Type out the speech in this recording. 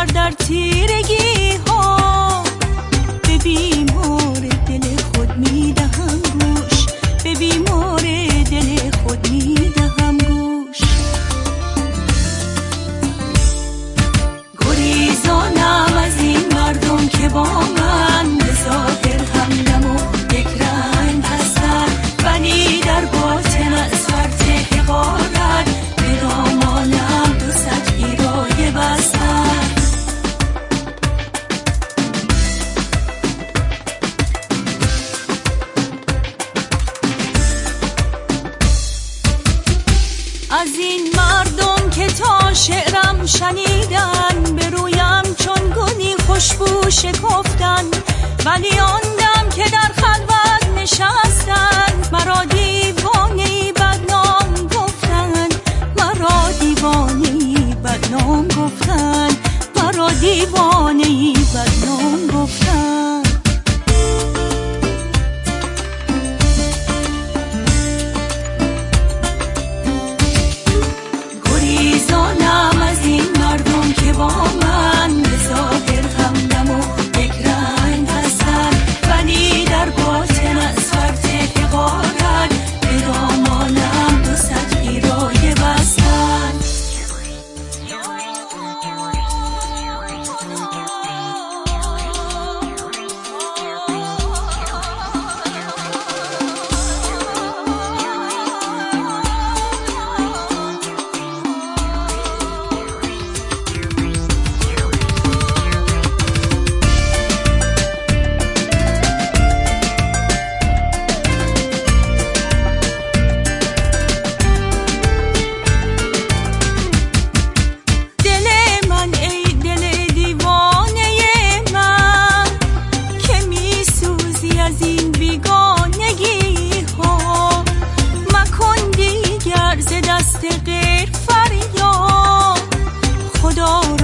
نگر در تیرگی ها، به بیمار دل خود میدهم گوش، به بیمار دل خود میدهم گوش. گریزانم از این مردم که با من به ظاهر همدم و یک رنگ هستند، ولی در باطن از فرط حقارت به دامانم 200 گیرایه بستند. از این مردم که تا شعرم شنیدن، به رویم چون گلی خوشبو شکفتن، ولی آن دم که در خلوت نشستن، مرا دیوانه‌ای بدنام گفتن، مرا دیوانه‌ای بدنام گفتن، مرا دیوانه‌ای بدنام گفتن. گریزانم از این مردم که با من به ظاهر همدم و یک رنگ هستند، ولی در باطن از فرط حقارت به دامانم 200 گیرایه بستند. دست غیر فریاد خدا